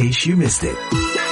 case you missed it.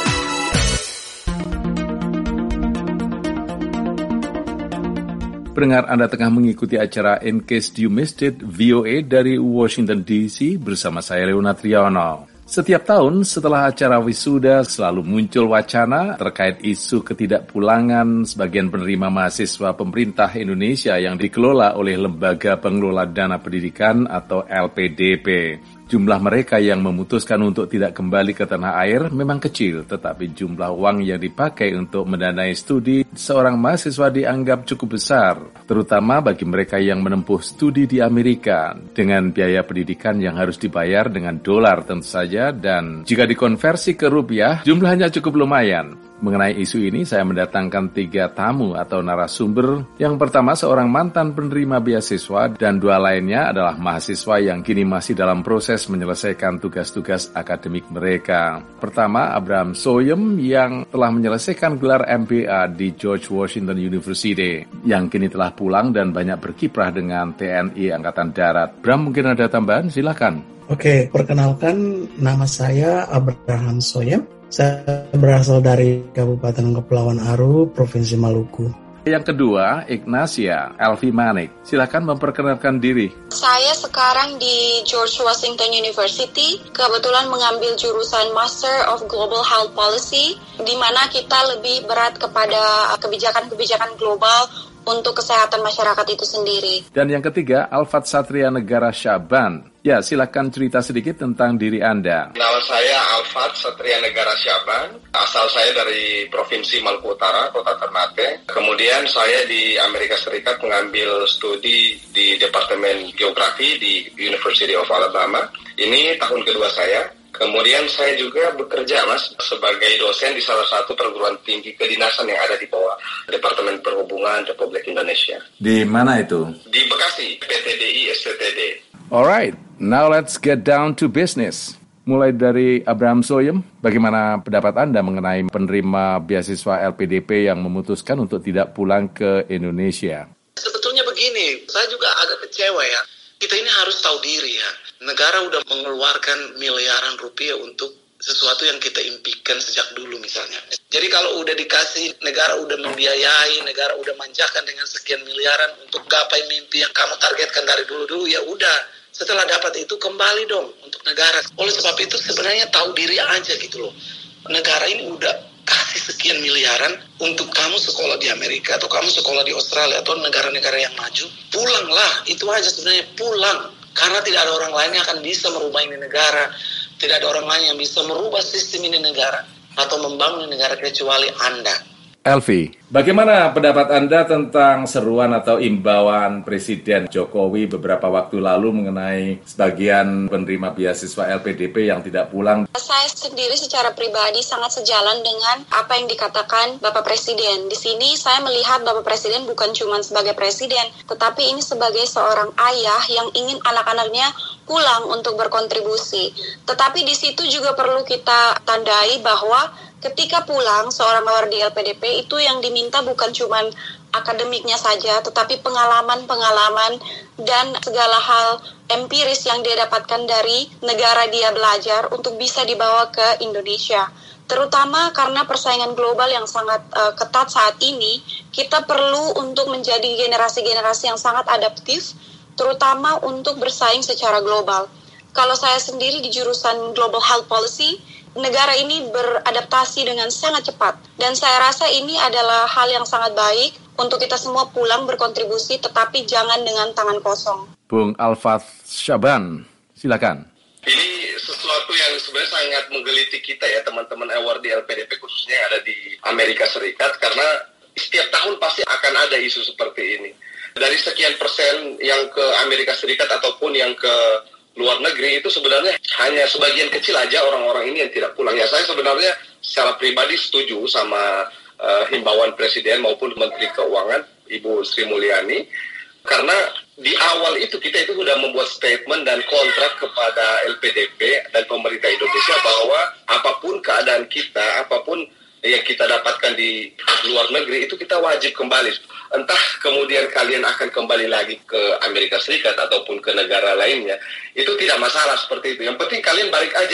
Pendengar, Anda tengah mengikuti acara In Case You Missed It, VOA dari Washington DC bersama saya Leonard Triono. Setiap tahun setelah acara wisuda selalu muncul wacana terkait isu ketidakpulangan sebagian penerima mahasiswa pemerintah Indonesia yang dikelola oleh Lembaga Pengelola Dana Pendidikan atau LPDP. Jumlah mereka yang memutuskan untuk tidak kembali ke tanah air memang kecil, tetapi jumlah uang yang dipakai untuk mendanai studi seorang mahasiswa dianggap cukup besar, terutama bagi mereka yang menempuh studi di Amerika, dengan biaya pendidikan yang harus dibayar dengan dolar tentu saja, dan jika dikonversi ke rupiah, jumlahnya cukup lumayan. Mengenai isu ini, saya mendatangkan 3 tamu atau narasumber. Yang pertama, seorang mantan penerima beasiswa, dan 2 lainnya adalah mahasiswa yang kini masih dalam proses menyelesaikan tugas-tugas akademik mereka. Pertama, Abraham Soyem yang telah menyelesaikan gelar MBA di George Washington University, yang kini telah pulang dan banyak berkiprah dengan TNI Angkatan Darat. Bram, mungkin ada tambahan? Silakan. Oke, perkenalkan, nama saya Abraham Soyem. Saya berasal dari Kabupaten Kepulauan Aru, Provinsi Maluku. Yang kedua, Ignacia Elvi Manik. Silakan memperkenalkan diri. Saya sekarang di George Washington University, kebetulan mengambil jurusan Master of Global Health Policy, di mana kita lebih berat kepada kebijakan-kebijakan global untuk kesehatan masyarakat itu sendiri. Dan yang ketiga, Alfat Satria Negara Syaban. Ya, silakan cerita sedikit tentang diri Anda. Nama saya Alfat Satria Negara Syaban. Asal saya dari Provinsi Maluku Utara, Kota Ternate. Kemudian saya di Amerika Serikat mengambil studi di Departemen Geografi di University of Alabama. Ini tahun kedua saya. Kemudian saya juga bekerja, Mas, sebagai dosen di salah satu perguruan tinggi kedinasan yang ada di bawah Departemen Perhubungan Republik Indonesia. Di mana itu? Di Bekasi, PTDI STTD. Alright, now let's get down to business. Mulai dari Abraham Soyem, bagaimana pendapat Anda mengenai penerima beasiswa LPDP yang memutuskan untuk tidak pulang ke Indonesia? Sebetulnya begini, saya juga agak kecewa ya. Kita ini harus tahu diri ya. Negara udah mengeluarkan miliaran rupiah untuk sesuatu yang kita impikan sejak dulu misalnya. Jadi kalau udah dikasih, negara udah membiayai, negara udah manjakan dengan sekian miliaran untuk gapai mimpi yang kamu targetkan dari dulu-dulu, ya udah. Setelah dapat itu kembali dong untuk negara. Oleh sebab itu sebenarnya tahu diri aja gitu loh. Negara ini udah kasih sekian miliaran untuk kamu sekolah di Amerika atau kamu sekolah di Australia atau negara-negara yang maju. Pulanglah, itu aja sebenarnya, pulang. Karena tidak ada orang lain yang akan bisa merubah ini negara. Tidak ada orang lain yang bisa merubah sistem ini negara atau membangun negara kecuali Anda. Elvi, bagaimana pendapat Anda tentang seruan atau imbauan Presiden Jokowi beberapa waktu lalu mengenai sebagian penerima beasiswa LPDP yang tidak pulang? Saya sendiri secara pribadi sangat sejalan dengan apa yang dikatakan Bapak Presiden. Di sini saya melihat Bapak Presiden bukan cuma sebagai presiden, tetapi ini sebagai seorang ayah yang ingin anak-anaknya pulang untuk berkontribusi. Tetapi di situ juga perlu kita tandai bahwa ketika pulang seorang award di LPDP itu yang diminta bukan cuma akademiknya saja, tetapi pengalaman-pengalaman dan segala hal empiris yang dia dapatkan dari negara dia belajar untuk bisa dibawa ke Indonesia. Terutama karena persaingan global yang sangat ketat saat ini, kita perlu untuk menjadi generasi-generasi yang sangat adaptif, terutama untuk bersaing secara global. Kalau saya sendiri di jurusan Global Health Policy, negara ini beradaptasi dengan sangat cepat. Dan saya rasa ini adalah hal yang sangat baik untuk kita semua pulang berkontribusi, tetapi jangan dengan tangan kosong. Bung Alfat Syaban, silakan. Ini sesuatu yang sebenarnya sangat menggelitik kita ya, teman-teman award di LPDP khususnya yang ada di Amerika Serikat, karena setiap tahun pasti akan ada isu seperti ini. Dari sekian persen yang ke Amerika Serikat ataupun yang ke luar negeri itu sebenarnya hanya sebagian kecil aja orang-orang ini yang tidak pulang. Ya, saya sebenarnya secara pribadi setuju sama himbauan Presiden maupun Menteri Keuangan Ibu Sri Mulyani, karena di awal itu kita itu sudah membuat statement dan kontrak kepada LPDP dan pemerintah Indonesia bahwa apapun keadaan kita, apapun yang kita dapatkan di luar negeri itu kita wajib kembali. Entah kemudian kalian akan kembali lagi ke Amerika Serikat ataupun ke negara lainnya, itu tidak masalah seperti itu. Yang penting kalian balik aja dulu.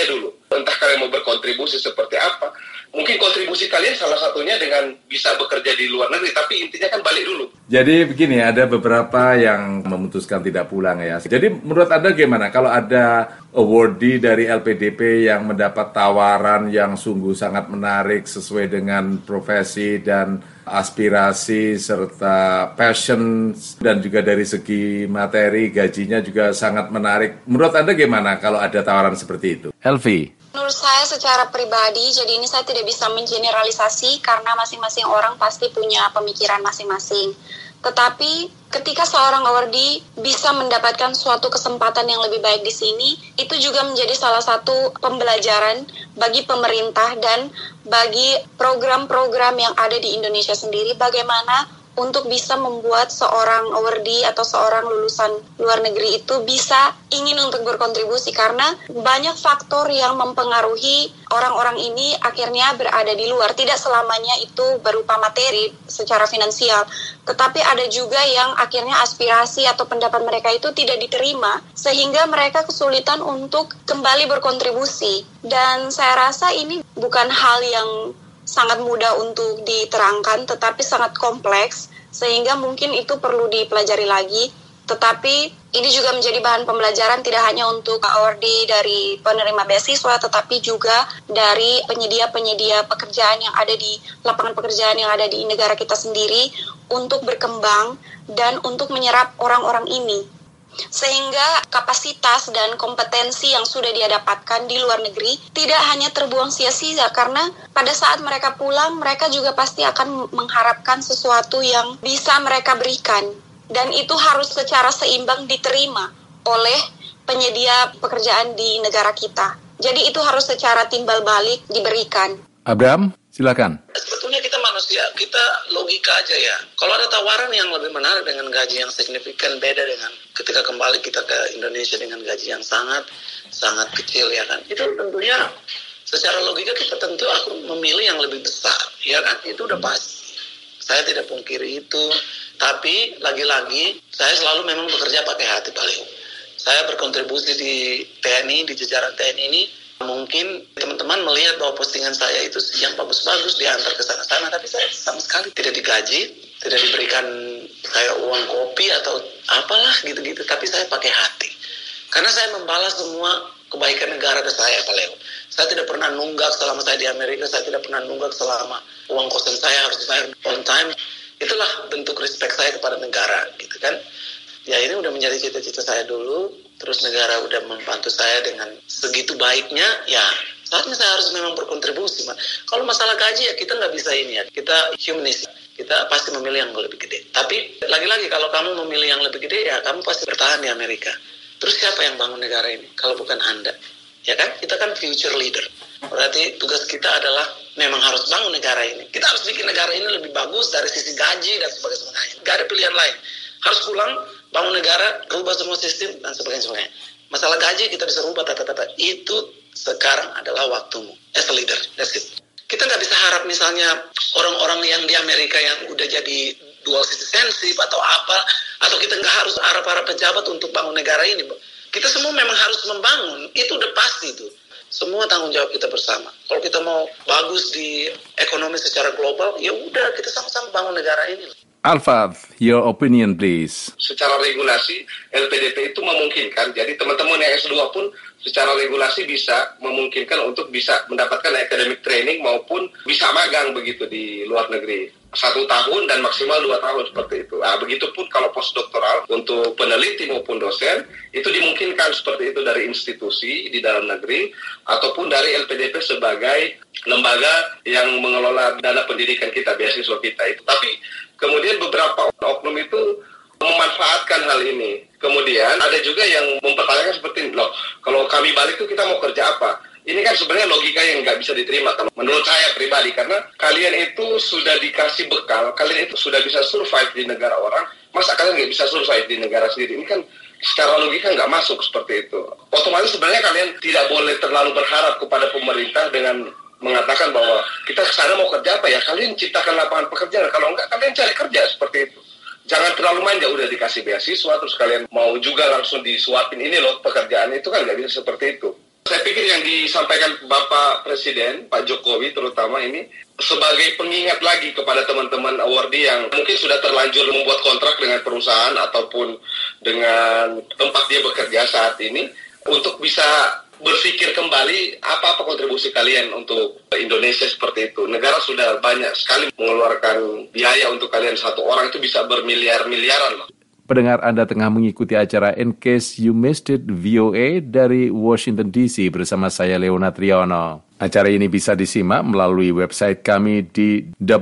Entah kalian mau berkontribusi seperti apa. Mungkin kontribusi kalian salah satunya dengan bisa bekerja di luar negeri, tapi intinya kan balik dulu. Jadi begini, ada beberapa yang memutuskan tidak pulang ya. Jadi menurut Anda gimana kalau ada awardee dari LPDP yang mendapat tawaran yang sungguh sangat menarik sesuai dengan profesi dan aspirasi serta passion dan juga dari segi materi gajinya juga sangat menarik. Menurut Anda gimana kalau ada tawaran seperti itu? Helvi? Menurut saya secara pribadi, jadi ini saya tidak bisa mengeneralisasi karena masing-masing orang pasti punya pemikiran masing-masing. Tetapi ketika seorang awardee bisa mendapatkan suatu kesempatan yang lebih baik di sini, itu juga menjadi salah satu pembelajaran bagi pemerintah dan bagi program-program yang ada di Indonesia sendiri, bagaimana untuk bisa membuat seorang awardee atau seorang lulusan luar negeri itu bisa ingin untuk berkontribusi, karena banyak faktor yang mempengaruhi orang-orang ini akhirnya berada di luar. Tidak selamanya itu berupa materi secara finansial, tetapi ada juga yang akhirnya aspirasi atau pendapat mereka itu tidak diterima sehingga mereka kesulitan untuk kembali berkontribusi. Dan saya rasa ini bukan hal yang sangat mudah untuk diterangkan, tetapi sangat kompleks, sehingga mungkin itu perlu dipelajari lagi. Tetapi ini juga menjadi bahan pembelajaran tidak hanya untuk awardee dari penerima beasiswa, tetapi juga dari penyedia-penyedia pekerjaan yang ada di lapangan pekerjaan yang ada di negara kita sendiri untuk berkembang dan untuk menyerap orang-orang ini. Sehingga kapasitas dan kompetensi yang sudah dia dapatkan di luar negeri tidak hanya terbuang sia-sia, karena pada saat mereka pulang, mereka juga pasti akan mengharapkan sesuatu yang bisa mereka berikan. Dan itu harus secara seimbang diterima oleh penyedia pekerjaan di negara kita. Jadi itu harus secara timbal balik diberikan. Abraham, silakan. Sebetulnya kita manusia, kita logika aja ya. Kalau ada tawaran yang lebih menarik dengan gaji yang signifikan, beda dengan ketika kembali kita ke Indonesia dengan gaji yang sangat kecil ya kan. Itu tentunya secara logika kita tentu akan memilih yang lebih besar ya kan. Itu udah pasti. Saya tidak pungkiri itu. Tapi lagi-lagi saya selalu memang bekerja pakai hati paling. Saya berkontribusi di TNI, di jajaran TNI ini. Mungkin teman-teman melihat bahwa postingan saya itu yang bagus-bagus diantar ke sana-sana, tapi saya sama sekali tidak digaji, tidak diberikan kayak uang kopi atau apalah gitu-gitu, tapi saya pakai hati. Karena saya membalas semua kebaikan negara ke saya, Pak Leo. Saya tidak pernah nunggak selama saya di Amerika, saya tidak pernah nunggak selama uang kosan saya harus dibayar on time. Itulah bentuk respect saya kepada negara, gitu kan. Ya ini udah menjadi cita-cita saya dulu, terus negara udah membantu saya dengan segitu baiknya, ya saatnya saya harus memang berkontribusi. Kalau masalah gaji ya kita nggak bisa ini ya, kita humanis, kita pasti memilih yang lebih gede. Tapi lagi-lagi kalau kamu memilih yang lebih gede ya kamu pasti bertahan di Amerika. Terus siapa yang bangun negara ini kalau bukan Anda? Ya kan, kita kan future leader. Berarti tugas kita adalah memang harus bangun negara ini. Kita harus bikin negara ini lebih bagus dari sisi gaji dan sebagainya. Gak ada pilihan lain. Harus pulang, bangun negara, rubah semua sistem, dan sebagainya. Masalah gaji kita bisa rubah, itu sekarang adalah waktumu as a leader, that's it. Kita nggak bisa harap misalnya orang-orang yang di Amerika yang udah jadi dual citizenship atau apa, atau kita nggak harus harap-harap pejabat untuk bangun negara ini. Kita semua memang harus membangun, itu udah pasti tuh. Semua tanggung jawab kita bersama. Kalau kita mau bagus di ekonomi secara global, ya udah kita sama-sama bangun negara ini. Alfad, your opinion please. Secara regulasi, LPDP itu memungkinkan. Jadi teman-teman yang S2 pun secara regulasi bisa memungkinkan untuk bisa mendapatkan academic training maupun bisa magang begitu di luar negeri. 1 tahun dan maksimal 2 tahun seperti itu. Nah, begitupun kalau postdoktoral untuk peneliti maupun dosen, itu dimungkinkan seperti itu dari institusi di dalam negeri ataupun dari LPDP sebagai lembaga yang mengelola dana pendidikan kita, beasiswa kita itu. Tapi kemudian beberapa oknum itu memanfaatkan hal ini. Kemudian ada juga yang mempertanyakan seperti ini, loh, kalau kami balik itu kita mau kerja apa? Ini kan sebenarnya logika yang nggak bisa diterima kalau menurut saya pribadi, karena kalian itu sudah dikasih bekal, kalian itu sudah bisa survive di negara orang, masa kalian nggak bisa survive di negara sendiri? Ini kan secara logika nggak masuk seperti itu. Otomatis sebenarnya kalian tidak boleh terlalu berharap kepada pemerintah dengan mengatakan bahwa kita kesana mau kerja apa ya, kalian ciptakan lapangan pekerjaan, kalau enggak kalian cari kerja seperti itu. Jangan terlalu manja, udah dikasih beasiswa terus kalian mau juga langsung disuapin ini loh pekerjaan, itu kan nggak bisa seperti itu. Saya pikir yang disampaikan Bapak Presiden, Pak Jokowi terutama ini, sebagai pengingat lagi kepada teman-teman awardee yang mungkin sudah terlanjur membuat kontrak dengan perusahaan ataupun dengan tempat dia bekerja saat ini, untuk bisa berpikir kembali apa kontribusi kalian untuk Indonesia seperti itu. Negara sudah banyak sekali mengeluarkan biaya untuk kalian, satu orang itu bisa bermiliar-miliaran loh. Pendengar, Anda tengah mengikuti acara In Case You Missed It VOA dari Washington DC bersama saya Leona Triyono. Acara ini bisa disimak melalui website kami di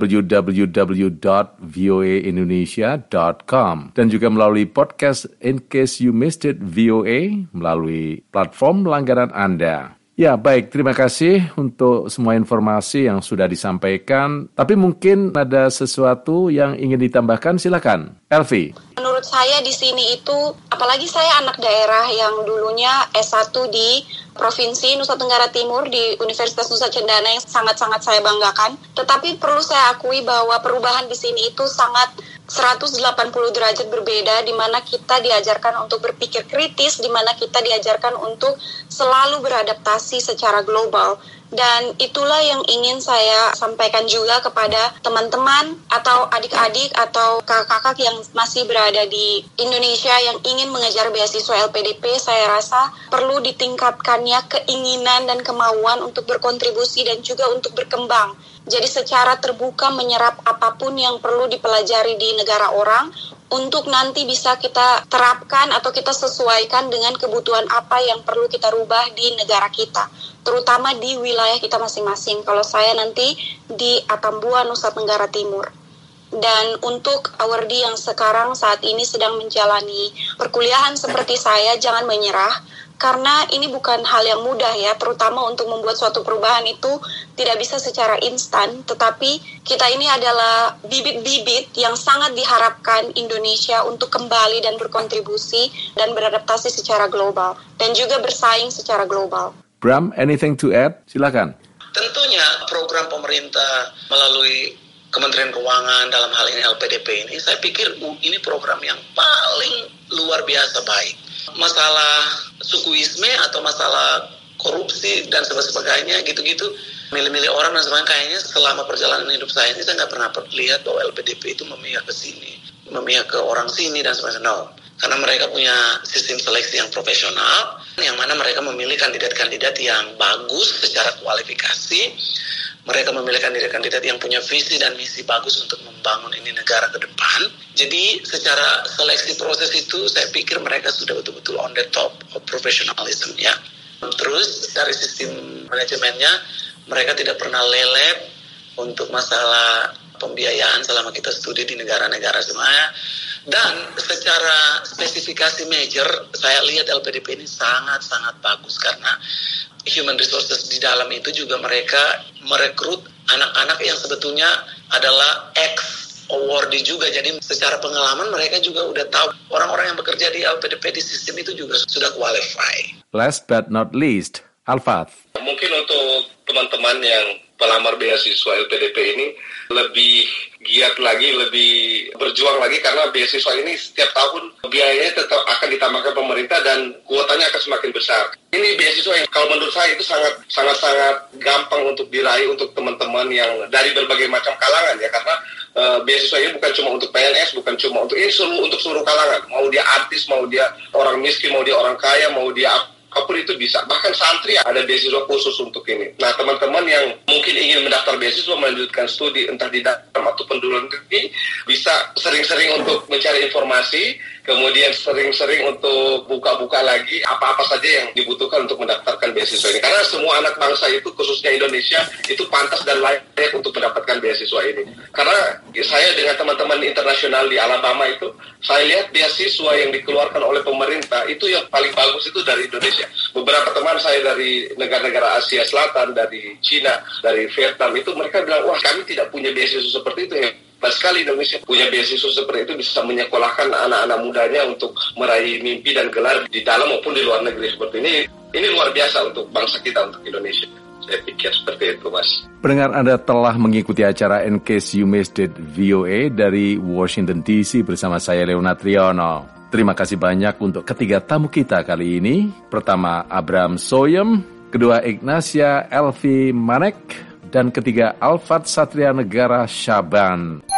www.voaindonesia.com dan juga melalui podcast In Case You Missed It VOA melalui platform langganan Anda. Ya, baik. Terima kasih untuk semua informasi yang sudah disampaikan. Tapi mungkin ada sesuatu yang ingin ditambahkan, silakan. Elvi. Menurut saya di sini itu, apalagi saya anak daerah yang dulunya S1 di Provinsi Nusa Tenggara Timur di Universitas Nusa Cendana yang sangat-sangat saya banggakan. Tetapi perlu saya akui bahwa perubahan di sini itu sangat 180 derajat berbeda, di mana kita diajarkan untuk berpikir kritis, di mana kita diajarkan untuk selalu beradaptasi secara global. Dan itulah yang ingin saya sampaikan juga kepada teman-teman atau adik-adik atau kakak-kakak yang masih berada di Indonesia yang ingin mengejar beasiswa LPDP. Saya rasa perlu ditingkatkannya keinginan dan kemauan untuk berkontribusi dan juga untuk berkembang. Jadi secara terbuka menyerap apapun yang perlu dipelajari di negara orang untuk nanti bisa kita terapkan atau kita sesuaikan dengan kebutuhan apa yang perlu kita rubah di negara kita, terutama di wilayah kita masing-masing. Kalau saya nanti di Atambua, Nusa Tenggara Timur. Dan untuk awardee yang sekarang saat ini sedang menjalani perkuliahan seperti saya, jangan menyerah. Karena ini bukan hal yang mudah ya, terutama untuk membuat suatu perubahan itu tidak bisa secara instan. Tetapi kita ini adalah bibit-bibit yang sangat diharapkan Indonesia untuk kembali dan berkontribusi dan beradaptasi secara global. Dan juga bersaing secara global. Bram, anything to add? Silakan. Tentunya program pemerintah melalui Kementerian Keuangan dalam hal ini LPDP ini, saya pikir ini program yang paling luar biasa baik. Masalah sukuisme atau masalah korupsi dan sebagainya gitu-gitu, milih-milih orang dan sebagainya, kayaknya selama perjalanan hidup saya ini saya nggak pernah lihat bahwa LPDP itu memihak ke sini, memihak ke orang sini dan sebagainya. No. Karena mereka punya sistem seleksi yang profesional, yang mana mereka memilih kandidat-kandidat yang bagus secara kualifikasi. Mereka memilih kandidat-kandidat yang punya visi dan misi bagus untuk membangun ini negara ke depan. Jadi secara seleksi proses itu saya pikir mereka sudah betul-betul on the top of professionalism ya. Terus dari sistem manajemennya mereka tidak pernah lelet untuk masalah pembiayaan selama kita studi di negara-negara semuanya. Dan secara spesifikasi major saya lihat LPDP ini sangat-sangat bagus karena human resources di dalam itu juga mereka merekrut anak-anak yang sebetulnya adalah ex-awardee juga. Jadi secara pengalaman mereka juga udah tahu orang-orang yang bekerja di LPDP di sistem itu juga sudah qualify. Last but not least, Alfat. Mungkin untuk teman-teman yang pelamar beasiswa LPDP ini lebih giat lagi, lebih berjuang lagi karena beasiswa ini setiap tahun biayanya tetap akan ditambahkan pemerintah dan kuotanya akan semakin besar. Ini beasiswa yang kalau menurut saya itu sangat gampang untuk diraih untuk teman-teman yang dari berbagai macam kalangan ya, karena beasiswa ini bukan cuma untuk PNS, bukan cuma untuk ini untuk seluruh kalangan. Mau dia artis, mau dia orang miskin, mau dia orang kaya, mau dia apapun itu bisa. Bahkan santri ada beasiswa khusus untuk ini. Nah, teman-teman yang mungkin ingin mendaftar beasiswa melanjutkan studi entah di dalam ataupun di luar negeri bisa sering-sering untuk mencari informasi, kemudian sering-sering untuk buka-buka lagi apa-apa saja yang dibutuhkan untuk mendaftarkan beasiswa ini. Karena semua anak bangsa itu, khususnya Indonesia, itu pantas dan layak untuk mendapatkan beasiswa ini. Karena saya dengan teman-teman internasional di Alabama itu, saya lihat beasiswa yang dikeluarkan oleh pemerintah itu yang paling bagus itu dari Indonesia. Beberapa teman saya dari negara-negara Asia Selatan, dari Cina, dari Vietnam, itu mereka bilang, wah kami tidak punya beasiswa seperti itu ya. Pas sekali Indonesia punya beasiswa seperti itu, bisa menyekolahkan anak-anak mudanya untuk meraih mimpi dan gelar di dalam maupun di luar negeri seperti ini. Ini luar biasa untuk bangsa kita, untuk Indonesia. Saya pikir seperti itu, Mas. Pendengar, Anda telah mengikuti acara In Case You Missed It VOA dari Washington DC bersama saya Leona Triyono. Terima kasih banyak untuk ketiga tamu kita kali ini. Pertama, Abraham Soyem kedua Ignacia Elvi Manek, dan ketiga Alfat Satria Negara Syaban.